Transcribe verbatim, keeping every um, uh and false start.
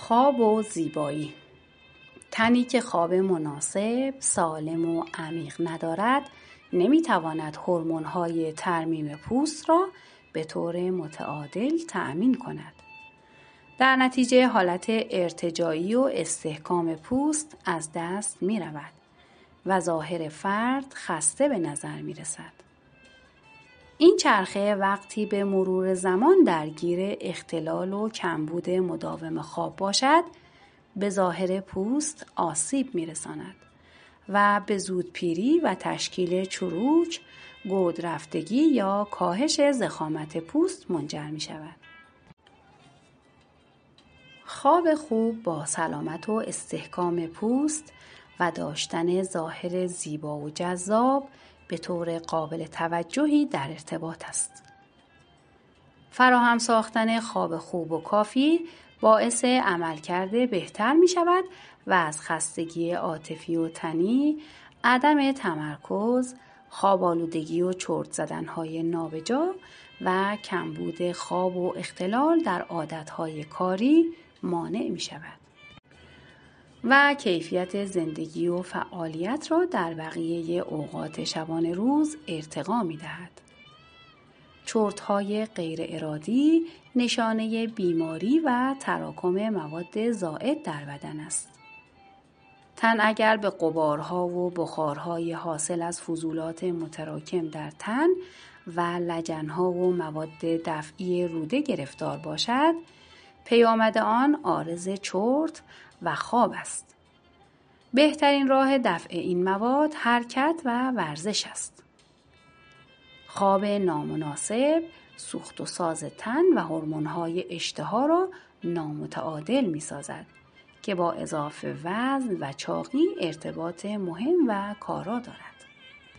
خواب و زیبایی. تنی که خواب مناسب، سالم و عمیق ندارد نمیتواند هورمون‌های ترمیم پوست را به طور متعادل تأمین کند. در نتیجه حالت ارتجاعی و استحکام پوست از دست می رود و ظاهر فرد خسته به نظر می رسد. این چرخه وقتی به مرور زمان درگیر اختلال و کمبود مداوم خواب باشد، به ظاهر پوست آسیب می رساند و به زودپیری و تشکیل چروک، گودرفتگی یا کاهش ضخامت پوست منجر می شود. خواب خوب با سلامت و استحکام پوست و داشتن ظاهر زیبا و جذاب به طور قابل توجهی در ارتباط است. فراهم ساختن خواب خوب و کافی باعث عملکرد بهتر می شود و از خستگی عاطفی و تنی، عدم تمرکز، خواب آلودگی و چرت زدنهای نابجا و کمبود خواب و اختلال در عادتهای کاری مانع می شود و کیفیت زندگی و فعالیت را در بقیه اوقات شبانه روز ارتقا می دهد. چرت‌های غیر ارادی نشانه بیماری و تراکم مواد زائد در بدن است. تن اگر به غبارها و بخارهای حاصل از فضولات متراکم در تن و لجنها و مواد دفعی روده گرفتار باشد، پیامد آن عارض چرت و خواب است. بهترین راه دفع این مواد حرکت و ورزش است. خواب نامناسب سوخت و ساز تن و هورمون‌های اشتها را نامتعادل می‌سازد که با اضافه وزن و چاقی ارتباط مهم و کارا دارد.